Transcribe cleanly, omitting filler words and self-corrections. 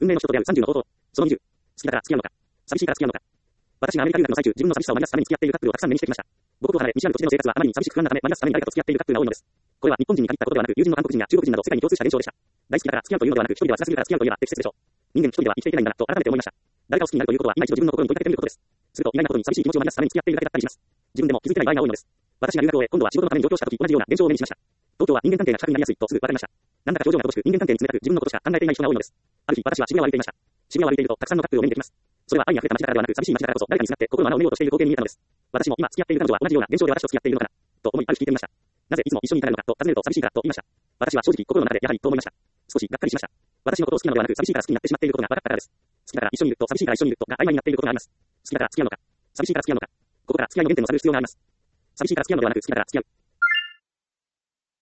運命の人と出会う30の方法。その20。好きだから付き合うのか。寂しいから付き合うのか。私がアメリカ留学の最中、自分の寂しさをマイナスために付き合っているカップルをたくさん目にしてきました。母国を離れ、見知らぬ土地での生活はあまりに寂しく不安なため、マイナスために誰かと付き合っているカップルが多いのです。これは日本人に限ったことではなく、友人の韓国人や中国人など世界に共通した現象でした。大好きだから付き合うというのではなく、一人では辛すぎるから付き合うといえば適切でしょう。人間一人では生きていけないんだなと改めて思いました。誰かを好きになるということは、今一度自分の心に問いかけてみることです。すると、意外なことに寂しい気持ちをマイナスために付き合っているだけだったりします。自分でも気づいてない場合が多いのです。私が留学を終え、今度は仕事のために上京した時、同じような現象を目にしました。東京は人間関係が近くになりやすいとすぐ分かりました。なんだか表情が乏しく、人間関係に冷たく、自分のことしか考えていない人が多いのです。ある日、私は渋谷を歩いていました。渋谷を歩いていると、たくさんのカップルを目にできます。それは愛に溢れた街だからではなく、寂しい街だからこそ、誰かにすがって心の穴を埋めようとしている光景に見えたのです。私も今付き合っている彼女は同じような現象で私と付き合っているのかなと思い、ある日聞いてみました。なぜいつも一緒にいたいのかと尋ねると寂しいからと言いました。私は正直心の中でやはりと思いました。少しがっかりしました。私のことを好きなのではなく、寂しいから好きになってしまっていることが分かったからです。好きだから一緒にいると寂しいから一緒にいるとが曖昧になっていることがあります。好きだから付き合うのか。寂しいから付き合うのか。ここから付き合いの原点を探る必要があります。寂しいから付き合うのではなく、好きだから付き合う。